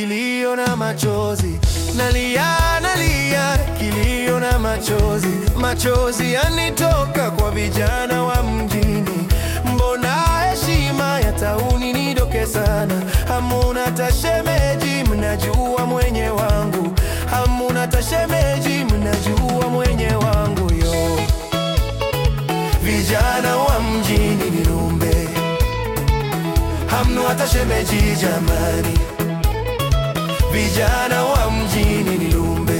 kilio na machozi, nalia kilio na machozi. Machozi yanitoka kwa vijana wa mjini. Mbona heshima ya tauni nidoke sana? Hamuna tashemeji, mnajua mwenye wangu. Hamuna tashemeji, mnajua mwenye wangu yo. Vijana wa mjini nilumbe, hamna tashemeji jamani. Vijana wa mjini nilumbe,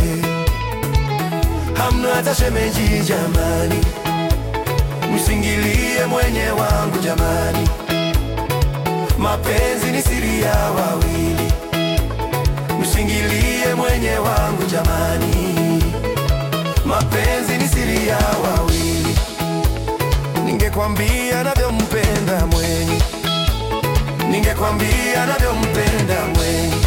hamna tashemeji jamani. Msingilie mwenye wangu jamani. Mapenzi ni siri ya wawili. Msingilie mwenye wangu jamani. Mapenzi ni siri ya wawili. Ningekwambia navyompenda mwenye, ningekwambia navyompenda mwenye.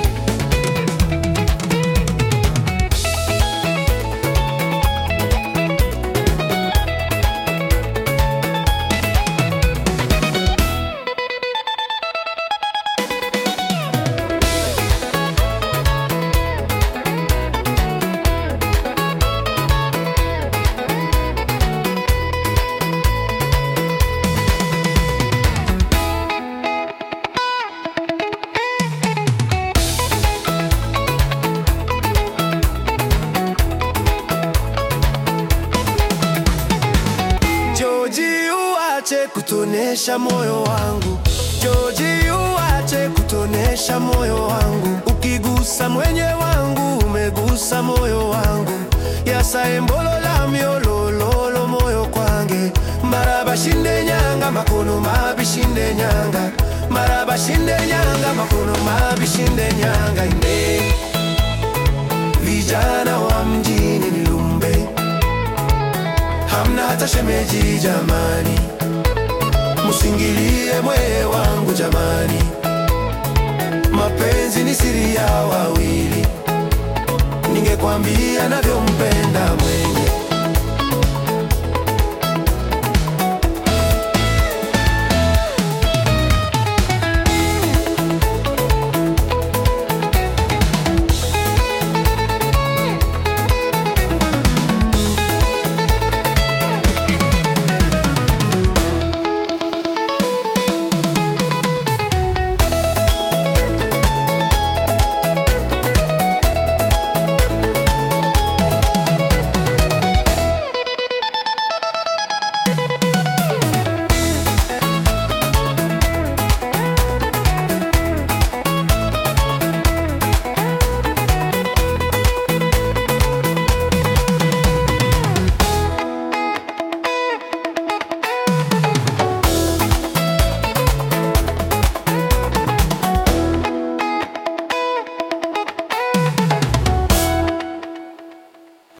Uache kutonesha moyo wangu, George, uache kutonesha moyo wangu. Ukigusa mwenye wangu, umegusa moyo wangu. Yasaembolo la myolololo moyo kwange. Maraba shinde nyanga, makono mabishinde nyanga. Maraba shinde nyanga, makono mabishinde nyanga inde. Vijana wa mjini nilumbe, hamna hata shemeji jamani. Musingilie mwe wangu jamani. Mapenzi ni siri ya wawili. Ningekwambia navyompenda mwe.